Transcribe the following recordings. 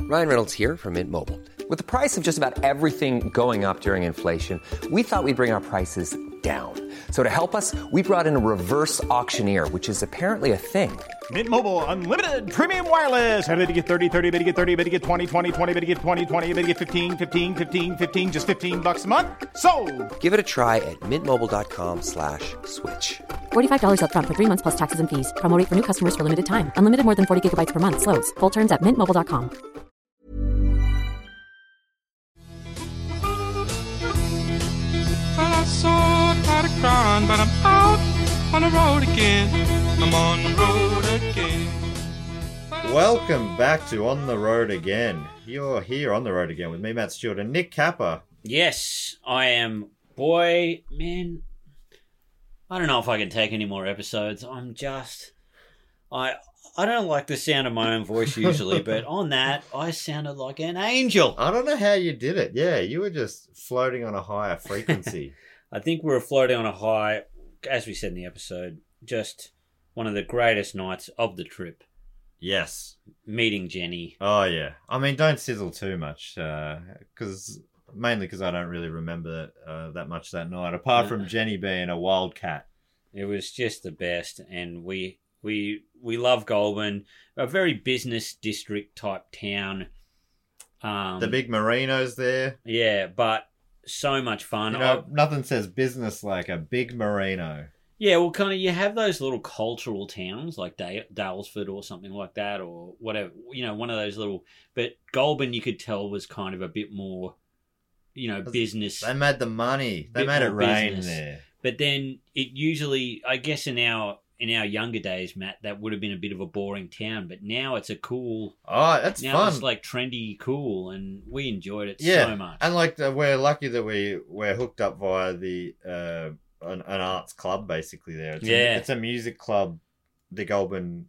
Ryan Reynolds here from Mint Mobile. With the price of just about everything going up during inflation, we thought we'd bring our prices down. So to help us, we brought in a reverse auctioneer, which is apparently a thing. Mint Mobile Unlimited Premium Wireless. How to get 30, 30, bit to get 30, bit to get 20, 20, 20, bit to get 20, 20, bit to get 15, 15, 15, 15, just $15 a month? Sold! Give it a try at mintmobile.com/switch. $45 up front for 3 months plus taxes and fees. Promo rate for new customers for limited time. Unlimited more than 40 gigabytes per month. Slows full terms at mintmobile.com. Well, I saw a Patacron, but I'm out on the road again. I'm on the road again. Welcome back to On the Road Again. You're here on the road again with me, Matt Stewart, and Nick Capper. Yes, I am. Boy, man, I don't know if I can take any more episodes. I don't like the sound of my own voice usually, but on that, I sounded like an angel. I don't know how you did it. Yeah, you were just floating on a higher frequency. I think we were floating on a high, as we said in the episode, just one of the greatest nights of the trip. Yes. Meeting Jenny. Oh, yeah. I mean, don't sizzle too much, mainly because I don't really remember that much that night, apart from Jenny being a wildcat. It was just the best, and we love Goulburn, a very business district type town. The big marinos there. Yeah, but so much fun. You know, nothing says business like a big merino. Yeah, well, kind of, you have those little cultural towns like Daylesford or something like that, or whatever, you know, one of those little, but Goulburn, you could tell, was kind of a bit more, you know, business. They made the money. They made it rain there. But then it usually, I guess in our younger days, Matt, that would have been a bit of a boring town, but now it's a cool. Oh, that's now fun. It's like trendy, cool, and we enjoyed it so much. And like we're lucky that we're hooked up via the an arts club basically there. It's a music club, the Goulburn.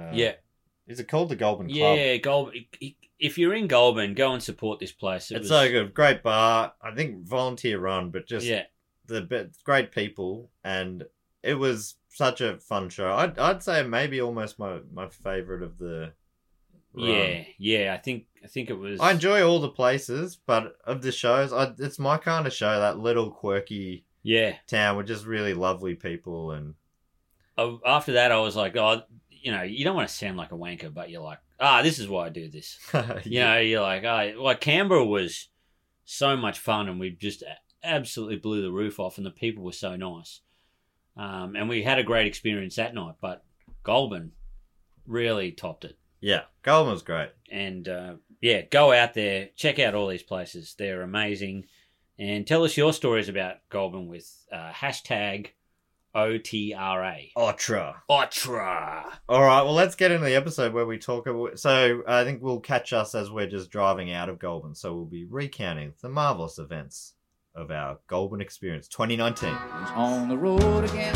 Is it called the Goulburn Club? Yeah, Goulburn. If you're in Goulburn, go and support this place. It's so good. Great bar. I think volunteer run, but just the great people, and it was such a fun show. I'd say maybe almost my favorite of the run. Yeah. I think it was. I enjoy all the places, but of the shows, it's my kind of show. That little quirky town with just really lovely people, and after that, I was like, oh, you know, you don't want to sound like a wanker, but you're like, this is why I do this. You know, you're like, like Canberra was so much fun, and we just absolutely blew the roof off, and the people were so nice. And we had a great experience that night, but Goulburn really topped it. Yeah, Goulburn was great. And, go out there, check out all these places. They're amazing. And tell us your stories about Goulburn with hashtag OTRA. Otra. All right, well, let's get into the episode where we talk about... So I think we'll catch us as we're just driving out of Goulburn. So we'll be recounting the marvellous events of our Goulburn experience 2019. On the road again.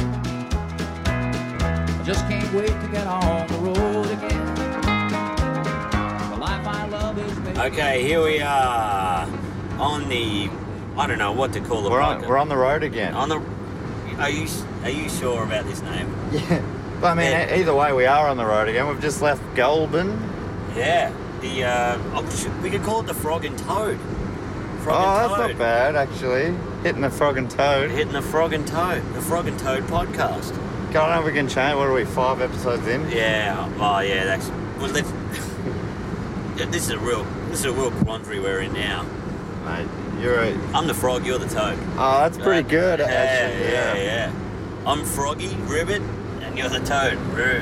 I just can't wait to get on the road again. The life I love is made. Okay, here we are on the, I don't know what to call the podcast. We're on the road again. Are you sure about this name? Yeah. But I mean, either way, we are on the road again. We've just left Goulburn. Yeah. We could call it the Frog and Toad. That's not bad, actually. Hitting the Frog and Toad. Hitting the Frog and Toad. The Frog and Toad podcast. I don't know if we can change. What are we, 5 episodes in? Yeah. Oh, yeah. This is a real quandary we're in now. Mate, I'm the frog. You're the toad. Oh, that's pretty good, actually. Yeah. I'm Froggy Ribbit, and you're the toad.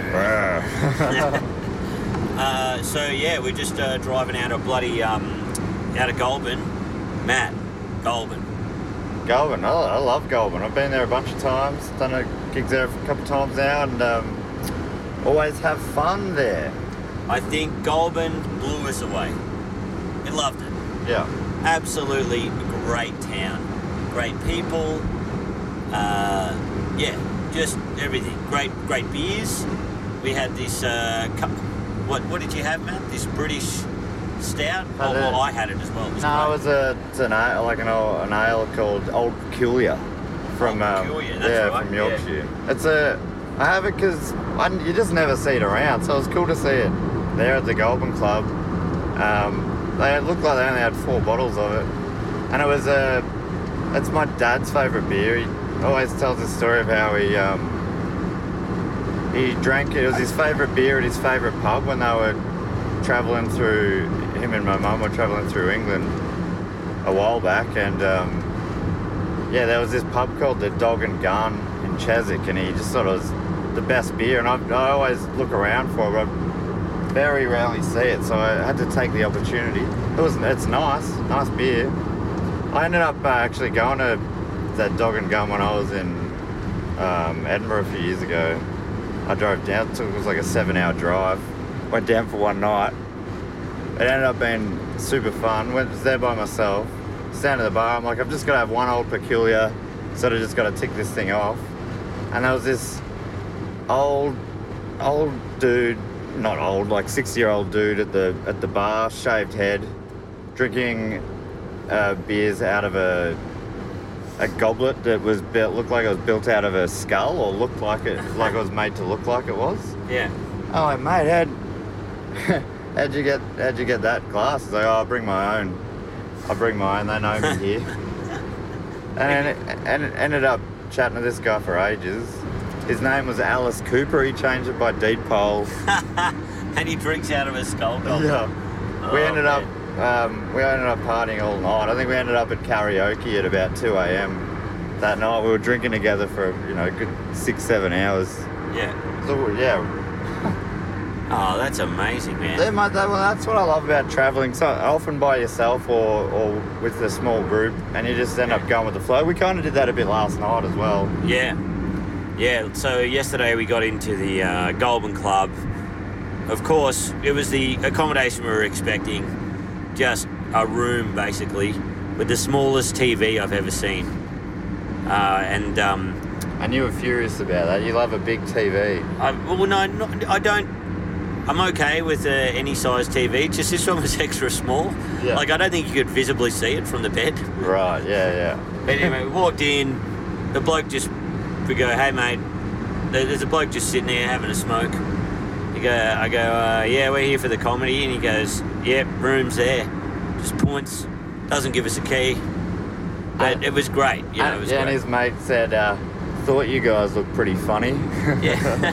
We're just driving out of out of Goulburn. Matt, Goulburn. Goulburn, I love Goulburn. I've been there a bunch of times, done gigs there a couple of times now, and always have fun there. I think Goulburn blew us away. We loved it. Yeah. Absolutely great town. Great people. Just everything. Great beers. We had this, what did you have, Matt? This British stout? I had it as well. It was an ale called Old Peculiar from from Yorkshire. Yeah. I have it because you just never see it around, so it was cool to see it there at the Goulburn Club. They looked like they only had 4 bottles of it, and it's my dad's favourite beer. He always tells the story of how he drank it. It was his favourite beer at his favourite pub when they were travelling through. Him and my mum were travelling through England a while back, and there was this pub called the Dog and Gun in Chiswick, and he just thought it was the best beer. And I always look around for it, but I very rarely see it, so I had to take the opportunity. It's nice beer. I ended up actually going to that Dog and Gun when I was in Edinburgh a few years ago. I drove down, it was like a 7-hour drive. Went down for one night. It ended up being super fun. Was there by myself. Stand at the bar, I'm like, I've just got to have one old peculiar, sort of just got to tick this thing off. And there was this old dude, not old, like 60-year-old dude at the bar, shaved head, drinking beers out of a goblet that was built, looked like it was built out of a skull, or looked like it was made to look like it was. Yeah. I'm like, mate, how'd you get that glass? He's like, I'll bring my own. They know me here. and it ended up chatting to this guy for ages. His name was Alice Cooper. He changed it by deed poll. And he drinks out of a skull goblet. Yeah. We ended up partying all night. I think we ended up at karaoke at about 2 a.m. that night. We were drinking together for a good 6-7 hours. Yeah. So yeah. Oh, that's amazing, man. That's what I love about travelling. So often by yourself or with a small group, and you just end up going with the flow. We kind of did that a bit last night as well. Yeah. Yeah, so yesterday we got into the Goulburn Club. Of course, it was the accommodation we were expecting. Just a room, basically, with the smallest TV I've ever seen. And you were furious about that. You love a big TV. I don't. I'm okay with any size TV. Just this one was extra small. Yeah. Like, I don't think you could visibly see it from the bed. Right, yeah. But anyway, we walked in. The bloke we go, hey, mate, there's a bloke just sitting there having a smoke. I go, yeah, we're here for the comedy. And he goes, yep, room's there. Just points. Doesn't give us a key. But it was great. It was great. And his mate said, thought you guys looked pretty funny. Yeah.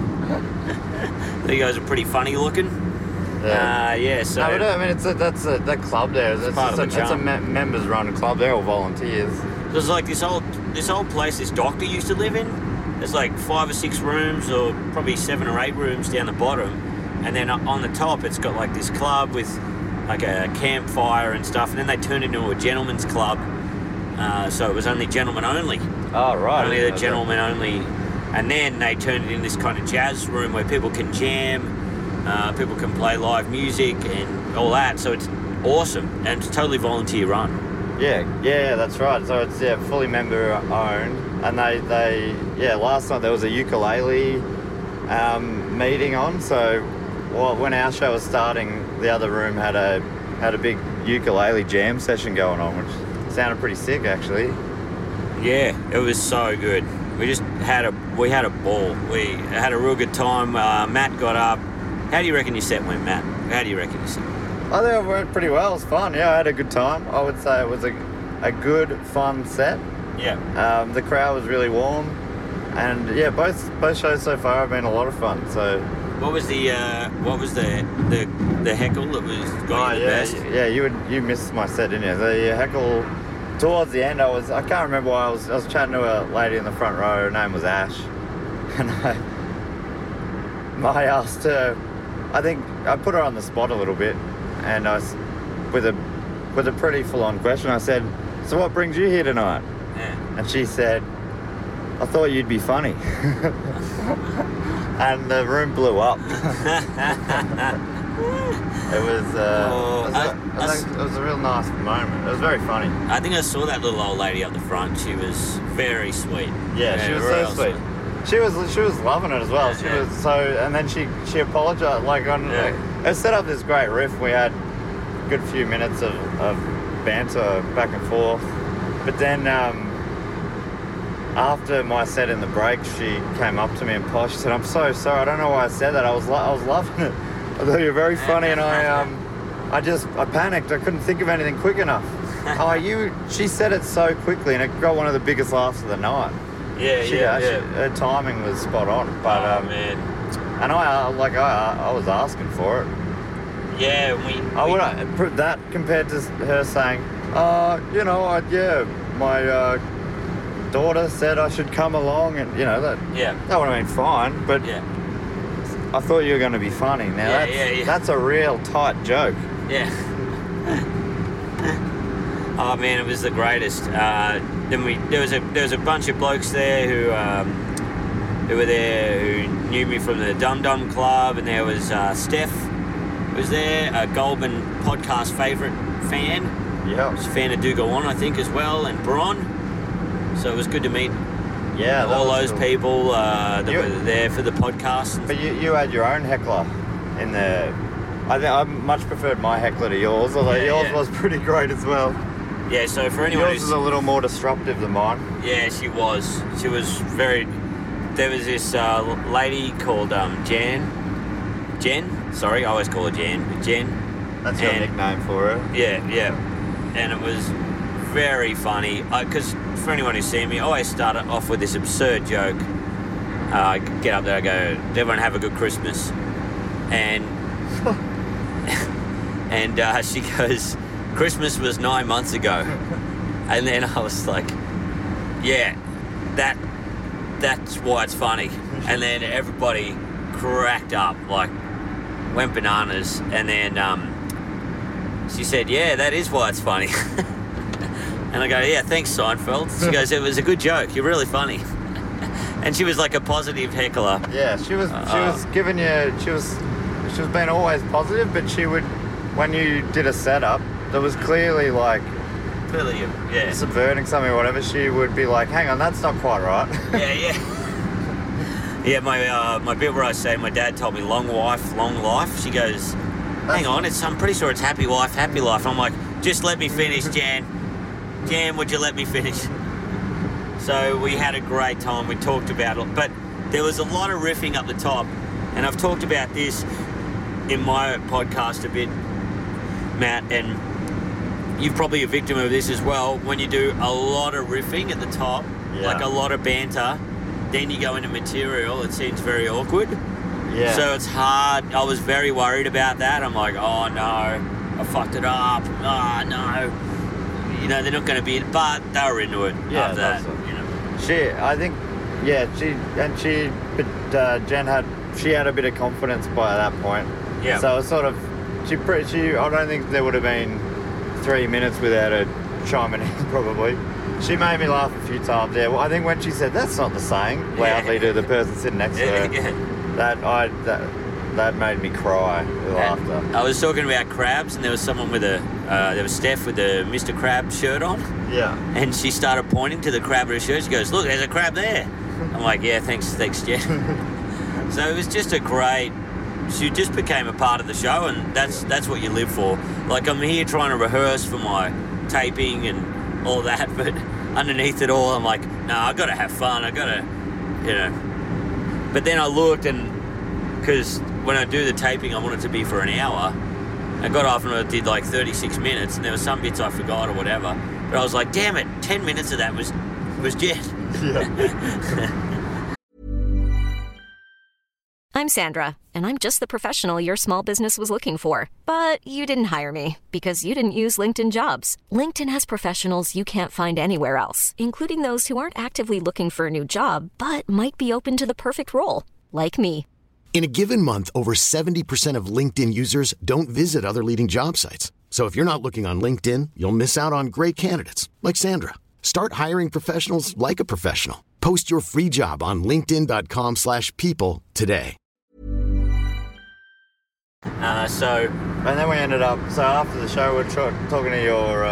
You guys are pretty funny looking. Yeah. So. No, but I mean, that club there. It's a members-run club. They're all volunteers. There's like this old place this doctor used to live in. There's like 5 or 6 rooms, or probably 7 or 8 rooms down the bottom, and then on the top it's got like this club with like a campfire and stuff. And then they turned it into a gentleman's club, so it was only gentlemen only. Oh right. Only the gentlemen only. And then they turned it into this kind of jazz room where people can jam, people can play live music and all that. So it's awesome, and it's totally volunteer run. Yeah, that's right. So it's fully member owned, and they last night there was a ukulele meeting on. So when our show was starting, the other room had a big ukulele jam session going on, which sounded pretty sick actually. Yeah, it was so good. We had a ball. We had a real good time. Matt got up. How do you reckon your set went, Matt? How do you reckon your set? I think it went pretty well. It was fun. Yeah, I had a good time. I would say it was a good, fun set. Yeah. The crowd was really warm, and yeah, both shows so far have been a lot of fun. So. What was the heckle that was going the best? Yeah, you missed my set, didn't you? The heckle. Towards the end, I can't remember why I was chatting to a lady in the front row. Her name was Ash, and I asked her. I think I put her on the spot a little bit, and with a pretty full-on question. I said, "So what brings you here tonight?" Yeah. And she said, "I thought you'd be funny," and the room blew up. It was a real nice moment. It was very funny. I think I saw that little old lady up the front. She was very sweet. Yeah, she was so sweet. She was loving it as well. She was so, and then she apologized. It set up this great riff. We had a good few minutes of banter back and forth. But then after my set in the break, she came up to me and she said, "I'm so sorry. I don't know why I said that. I was loving it. I thought you were very funny, and I I panicked. I couldn't think of anything quick enough. She said it so quickly, and it got one of the biggest laughs of the night. Her timing was spot on. But, man. And I was asking for it. Yeah, I that compared to her saying, my daughter said I should come along, and that would have been fine. But I thought you were going to be funny. Now that's a real tight joke. Yeah. Oh man, it was the greatest. Then there was a bunch of blokes there who were there who knew me from the Dum Dum Club, and there was Steph was there, a Goulburn podcast favourite fan. Yeah. Was a fan of Do Go On, I think, as well, and Bron. So it was good to meet all those cool. people that were there for the podcast. But you had your own heckler in there. I think I much preferred my heckler to yours, although yours was pretty great as well. Yeah, so for anyone yours was a little more disruptive than mine. Yeah, she was. She was very... There was this lady called Jen. Sorry, I always call her Jen. Jen. That's your nickname for her. Yeah. And it was very funny. Because for anyone who's seen me, I always start off with this absurd joke. I get up there, I go, everyone have a good Christmas. And she goes, Christmas was 9 months ago. And then I was like, yeah, that's why it's funny. And then everybody cracked up, like went bananas. And then she said, yeah, that is why it's funny. And I go, yeah, thanks, Seinfeld. She goes, it was a good joke, you're really funny. And she was like a positive heckler. Yeah, she was giving you, she was being always positive, but she would, when you did a setup that was clearly subverting something or whatever, she would be like, hang on, that's not quite right. Yeah, my bit where I say my dad told me long wife, long life, she goes, hang on, I'm pretty sure it's happy wife, happy life. I'm like, just let me finish, Jan, would you let me finish? So we had a great time. We talked about it, but there was a lot of riffing up the top, and I've talked about this in my podcast a bit, Matt, and you're probably a victim of this as well. When you do a lot of riffing at the top, like a lot of banter, then you go into material, it seems very awkward. Yeah. So it's hard. I was very worried about that. I'm like, oh no, I fucked it up. Oh no. They're not going to be, but they were into it after that. Jen had a bit of confidence by that point. Yeah. So it was sort of, I don't think there would have been 3 minutes without her chiming in, probably. She made me laugh a few times. Yeah, well, I think when she said, that's not the saying, loudly to the person sitting next to her, that made me cry with laughter. I was talking about crabs, and there was someone with there was Steph with the Mr. Crab shirt on. Yeah. And she started pointing to the crab with her shirt. She goes, look, there's a crab there. I'm like, yeah, thanks, Jen. So it was just she just became a part of the show, and that's what you live for. Like, I'm here trying to rehearse for my taping and all that, but underneath it all, I'm like, no, I got to have fun. I got to, But then I looked, and because when I do the taping, I want it to be for an hour. I got off and I did like 36 minutes, and there were some bits I forgot or whatever. But I was like, damn it, 10 minutes of that was Jet. Yeah. I'm Sandra, and I'm just the professional your small business was looking for. But you didn't hire me because you didn't use LinkedIn Jobs. LinkedIn has professionals you can't find anywhere else, including those who aren't actively looking for a new job, but might be open to the perfect role, like me. In a given month, over 70% of LinkedIn users don't visit other leading job sites. So if you're not looking on LinkedIn, you'll miss out on great candidates like Sandra. Start hiring professionals like a professional. Post your free job on linkedin.com/people today. And then we ended up, so after the show, we're talking to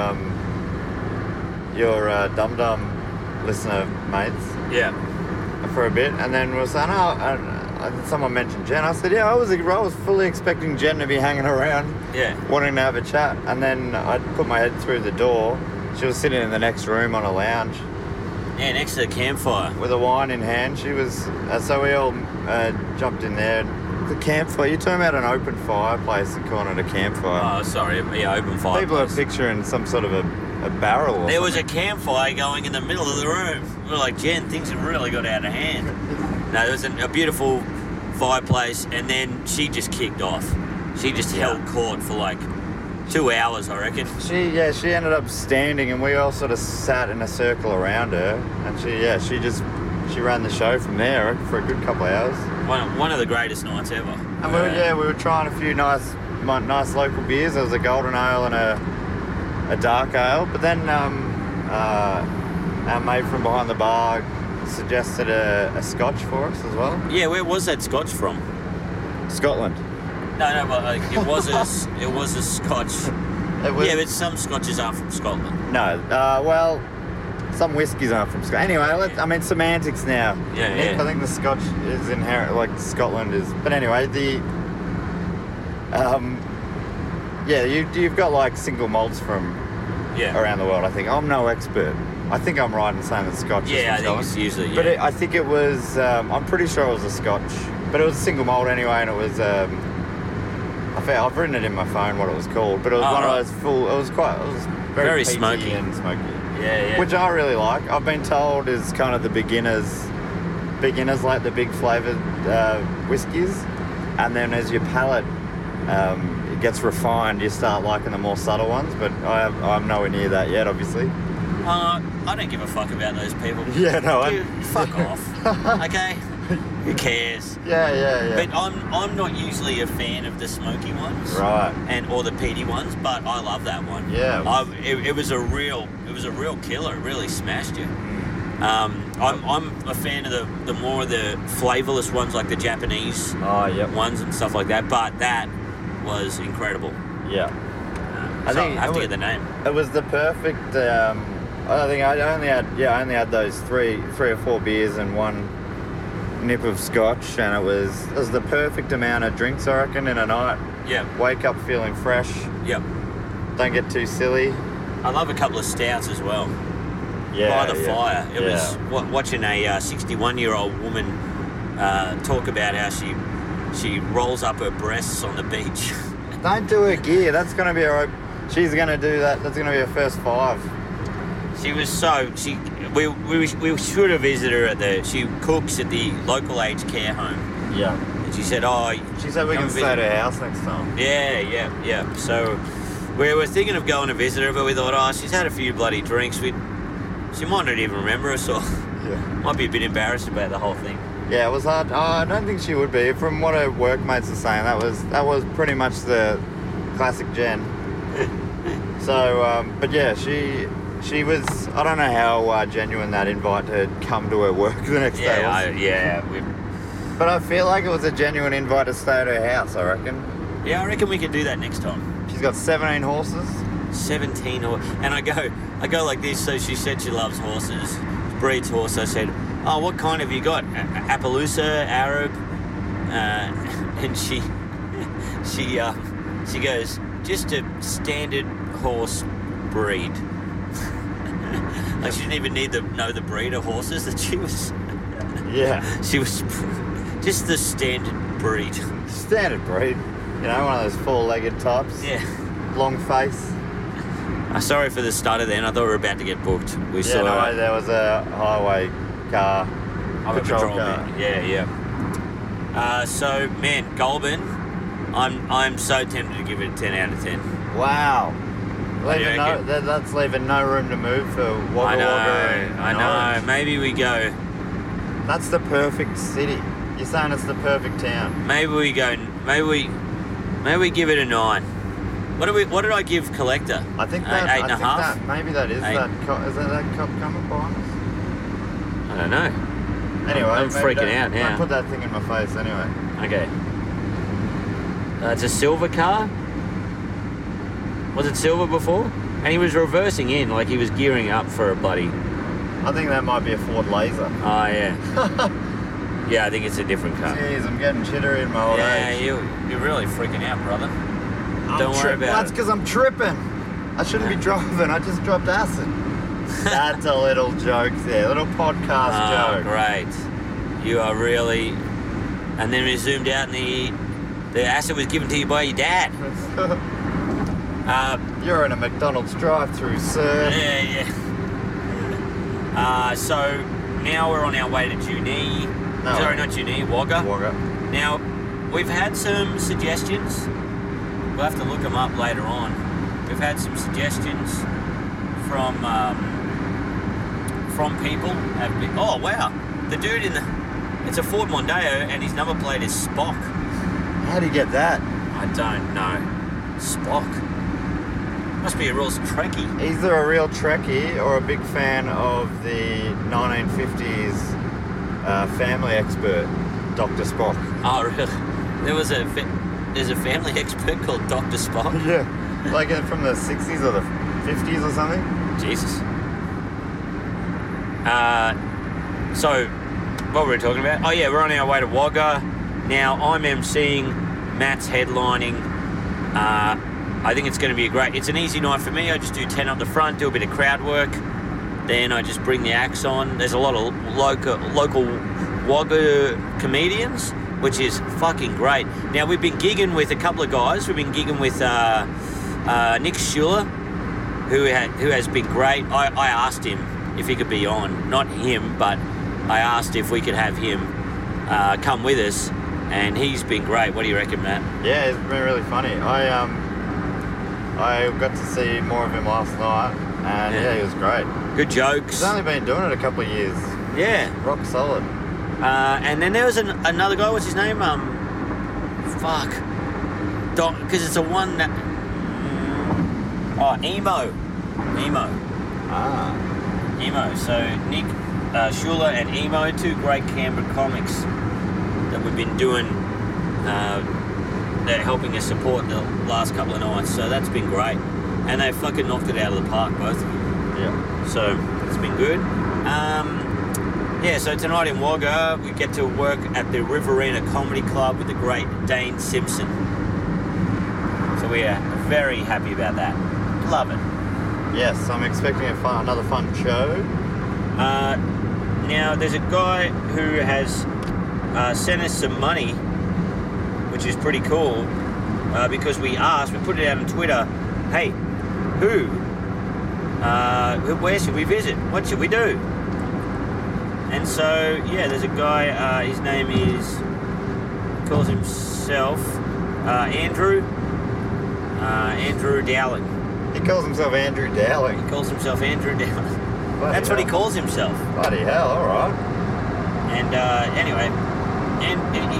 your Dum Dum listener mates. Yeah. For a bit, and then we were saying, someone mentioned Jen. I said, yeah, I was fully expecting Jen to be hanging around, wanting to have a chat. And then I put my head through the door. She was sitting in the next room on a lounge. Yeah, next to the campfire. With a wine in hand. She was, so we all jumped in there, the campfire. You're talking about an open fireplace and calling it a campfire. Oh, sorry. Yeah, open fireplace. People are picturing some sort of a barrel or There was a something. campfire going in the middle of the room. We were like, Jen, things have really got out of hand. No, there was a beautiful fireplace, and then she just kicked off. She just held court for like 2 hours, I reckon. She ended up standing, and we all sort of sat in a circle around her, and she ran the show from there for a good couple of hours. One of the greatest nights ever. And we were trying a few nice local beers. There was a golden ale and a dark ale, but then our mate from behind the bar suggested a scotch for us as well. Yeah, where was that scotch from? Scotland. No, but it was a scotch. Yeah, but some scotches aren't from Scotland. No, well, some whiskies aren't from Scotland. Anyway, semantics now. Yeah. I think the scotch is inherent, like Scotland is. But anyway, you've got like single malts from around the world. I think I'm no expert. I think I'm right in saying that scotch. Yeah, I think it's usually. Yeah. But I think it was. I'm pretty sure it was a scotch, but it was a single malt anyway, and it was. I've written it in my phone what it was called, but it was one of those full. It was very peaty smoky and smoky. Yeah. Which I really like. I've been told is kind of the beginners like the big flavoured whiskies, and then as your palate it gets refined, you start liking the more subtle ones. But I'm nowhere near that yet, obviously. I don't give a fuck about those people. Yeah, no. Dude, fuck off. Okay. Who cares? Yeah. But I'm not usually a fan of the smoky ones, Right. or the peaty ones, but I love that one. Yeah. It was a real killer. It really smashed you. I'm a fan of the more of the flavourless ones, like the Japanese ones and stuff like that. But that was incredible. Yeah. I have to get the name. It was the perfect. I think I only had those three or four beers and one nip of scotch, and it was the perfect amount of drinks, I reckon, in a night. Yeah. Wake up feeling fresh. Yep. Don't get too silly. I love a couple of stouts as well. Yeah. By the fire. It was watching a 61-year-old woman talk about how she rolls up her breasts on the beach. Don't do her gear. That's going to be her. She's going to do that. That's going to be her first 5. She was we should have visited her she cooks at the local aged care home. Yeah. And she said, she said we can stay at her house next time. Yeah. So we were thinking of going to visit her, but we thought, she's had a few bloody drinks. She might not even remember us, or might be a bit embarrassed about the whole thing. Yeah, it was hard. I don't think she would be. From what her workmates are saying, that was pretty much the classic Jen. So, but yeah, she was. I don't know how genuine that invite to come to her work the next day was. But I feel like it was a genuine invite to stay at her house, I reckon. Yeah, I reckon we could do that next time. She's got 17 horses. 17 horses. And I go like this. So she said she loves horses, breeds horse. I said, what kind have you got? Appaloosa, Arab? And she goes, just a standard horse breed. Like she didn't even need to know the breed of horses that she was. Yeah. She was just the standard breed. Standard breed. You know, one of those 4-legged types. Yeah. Long face. Sorry for the stutter then. I thought we were about to get booked. There was a highway car. Patrol car. Yeah. So, man, Goulburn, I'm so tempted to give it a 10 out of 10. Wow. That's leaving no room to move for Wagga Wagga. I know. Maybe we go. That's the perfect city. You're saying it's the perfect town. Maybe we go. Maybe we give it a 9. What did I give Collector? I think that 8.5. Maybe that is 8. Is that cop coming behind us? I don't know. Anyway, I'm freaking out now. Don't put that thing in my face anyway. Okay. It's a silver car. Was it silver before? And he was reversing in like he was gearing up for a bloody... I think that might be a Ford Laser. Oh, yeah. Yeah, I think it's a different car. Jeez, I'm getting jittery in my old age. Yeah, you're really freaking out, brother. Don't worry about it. That's because I'm tripping. I shouldn't be driving. I just dropped acid. That's a little joke there. A little podcast joke. Great. You are really... And then we zoomed out and The asset was given to you by your dad. You're in a McDonald's drive-thru, sir. Yeah. So now we're on our way to Junee. No. Sorry, not Junee, Wagga. Wagga. Now, we've had some suggestions. We'll have to look them up later on. We've had some suggestions from people. Oh, wow. The dude it's a Ford Mondeo, and his number plate is Spock. How do you get that? I don't know. Spock. Must be a real Trekkie. Either a real Trekkie or a big fan of the 1950s family expert, Dr. Spock. Oh, really? There's a family expert called Dr. Spock? Yeah. Like from the 60s or the 50s or something? Jesus. So, what were we talking about? Oh, yeah, we're on our way to Wagga. Now, I'm emceeing, Matt's headlining. I think it's going to be it's an easy night for me. I just do 10 up the front, do a bit of crowd work. Then I just bring the acts on. There's a lot of local Wagga comedians, which is fucking great. Now, we've been gigging with a couple of guys. We've been gigging with Nick Schuler, who has been great. I asked him if he could be on. Not him, but I asked if we could have him come with us, and he's been great. What do you reckon, Matt? Yeah, it's been really funny. I got to see more of him last night, and yeah, he was great. Good jokes. He's only been doing it a couple of years. Yeah. Rock solid. And then there was another guy, what's his name? Because it's a one that... Emo. Emo. So Nick Schuler and Emo, two great Canberra comics that we've been doing. They're helping us support the last couple of nights, so that's been great. And they fucking knocked it out of the park, both of them. Yeah. So it's been good. So tonight in Wagga, we get to work at the Riverina Comedy Club with the great Dane Simpson. So we are very happy about that. Love it. Yes, I'm expecting another fun show. Now, there's a guy who has sent us some money, which is pretty cool, because we put it out on Twitter, hey, where should we visit? What should we do? And so, yeah, there's a guy, his name calls himself Andrew Dowling. He calls himself Andrew Dowling. That's what he calls himself. Bloody hell, alright. And anyway, and he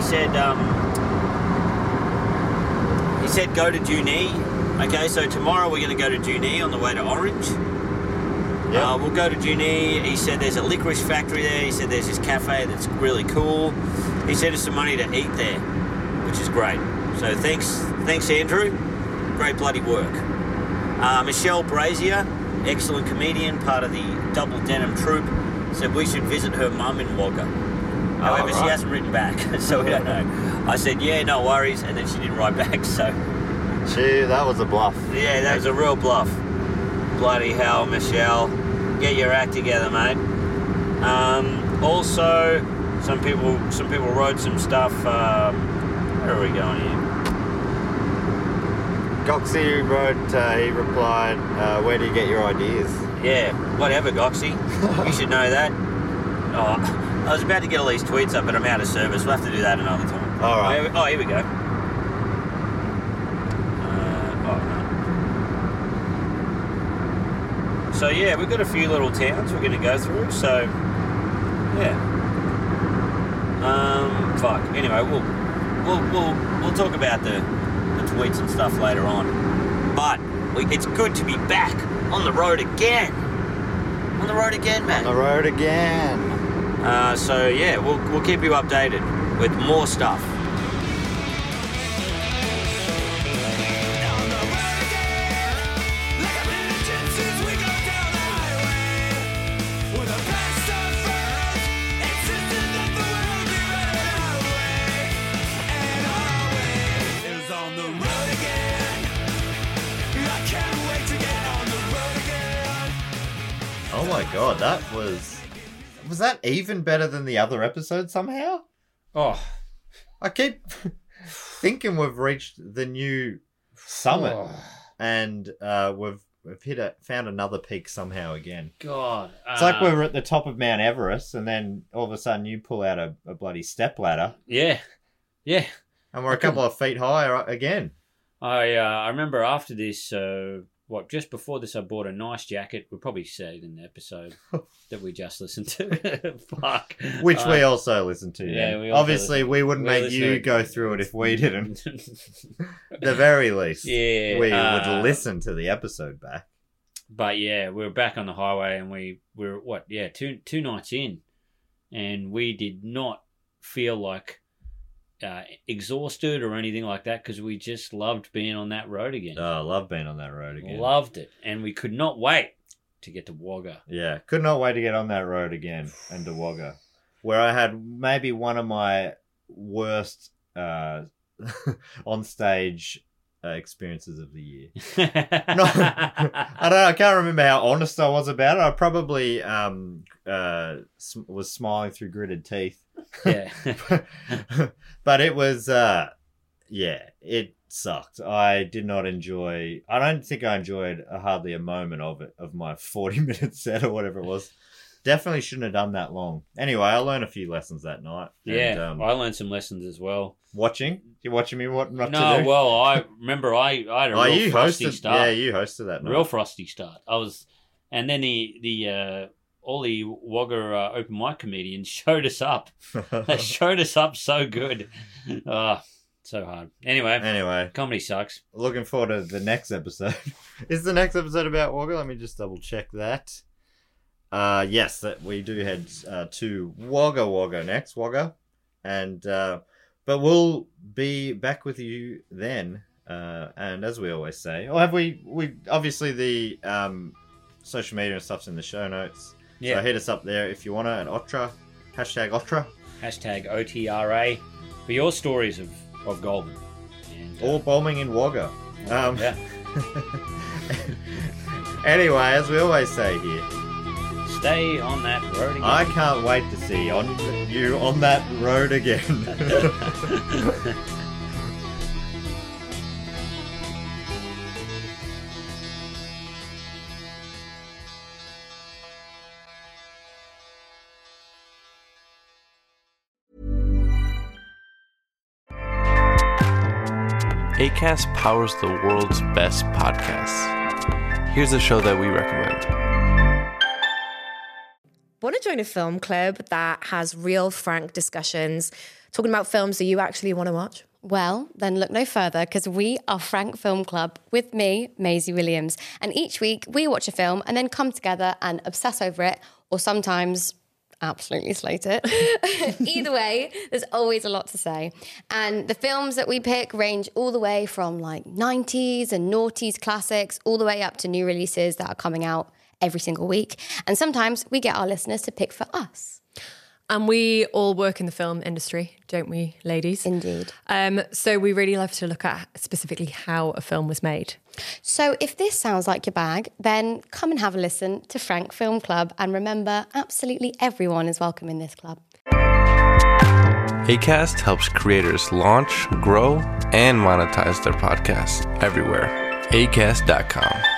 said go to Junee. Okay, so tomorrow we're going to go to Junee on the way to Orange. Yep. We'll go to Junee. He said there's a licorice factory there. He said there's this cafe that's really cool. He sent us some money to eat there, which is great. So thanks Andrew. Great bloody work. Michelle Brazier, excellent comedian, part of the Double Denim troupe, said we should visit her mum in Wagga. However, she hasn't written back, so we don't know. I said, yeah, no worries, and then she didn't write back, so... That was a bluff. Yeah, that was a real bluff. Bloody hell, Michelle. Get your act together, mate. Also, some people wrote some stuff. Where are we going here? Goxie he replied, where do you get your ideas? Yeah, whatever, Goxie. You should know that. Oh, I was about to get all these tweets up, but I'm out of service. We'll have to do that another time. All right. Oh, here we go. So yeah, we've got a few little towns we're going to go through. So yeah. Anyway, we'll talk about the tweets and stuff later on. But it's good to be back on the road again. On the road again, man. On the road again. So yeah, we'll keep you updated with more stuff. Oh my god, that was that even better than the other episode somehow? Oh, I keep thinking we've reached the new summit, and we've found another peak somehow again. God, it's like we're at the top of Mount Everest, and then all of a sudden you pull out a bloody step ladder. Yeah, and we're a couple of feet higher again. I remember after this, just before this, I bought a nice jacket. We'll probably say it in the episode that we just listened to. Fuck. Which we also listened to. Yeah. Obviously, we wouldn't make you go through it if we didn't. At the very least, we would listen to the episode back. But yeah, we were back on the highway, and we were two nights in, and we did not feel like exhausted or anything like that, because we just loved being on that road again. Oh, I love being on that road again. Loved it. And we could not wait to get to Wagga. Yeah, could not wait to get on that road again and to Wagga, where I had maybe one of my worst on stage experiences of the year. I can't remember how honest I was about it. I probably was smiling through gritted teeth. Yeah. But it was it sucked. I did not enjoy. I don't think I enjoyed hardly a moment of it, of my 40-minute set or whatever it was. Definitely shouldn't have done that long. Anyway, I learned a few lessons that night. Yeah, and, I learned some lessons as well. Watching? You're watching me what not to do? No, well, I remember I had a real frosty start. Yeah, you hosted that night. Real frosty start. And then all the Wagga open mic comedians showed us up. They showed us up so good. So hard. Anyway, comedy sucks. Looking forward to the next episode. Is the next episode about Wagga? Let me just double check that. Yes, that we do head to Wagga next. And but we'll be back with you then. And as we always say, or have we obviously the social media and stuff's in the show notes. Yeah. So hit us up there if you want to at Otra. #Otra. #OTRA for your stories of Goulburn. And, or bombing in Wagga. Yeah. Anyway, as we always say here, stay on that road again. I can't wait to see you on that road again. Acast powers the world's best podcasts. Here's a show that we recommend. Want to join a film club that has real, frank discussions, talking about films that you actually want to watch? Well, then look no further, because we are Frank Film Club with me, Maisie Williams. And each week we watch a film and then come together and obsess over it, or sometimes absolutely slate it. Either way, there's always a lot to say. And the films that we pick range all the way from like 90s and noughties classics all the way up to new releases that are coming out every single week. And sometimes we get our listeners to pick for us. And we all work in the film industry, don't we, ladies? Indeed. So we really love to look at specifically how a film was made. So if this sounds like your bag, then come and have a listen to Frank Film Club. And remember, absolutely everyone is welcome in this club. Acast helps creators launch, grow, and monetize their podcasts everywhere. Acast.com.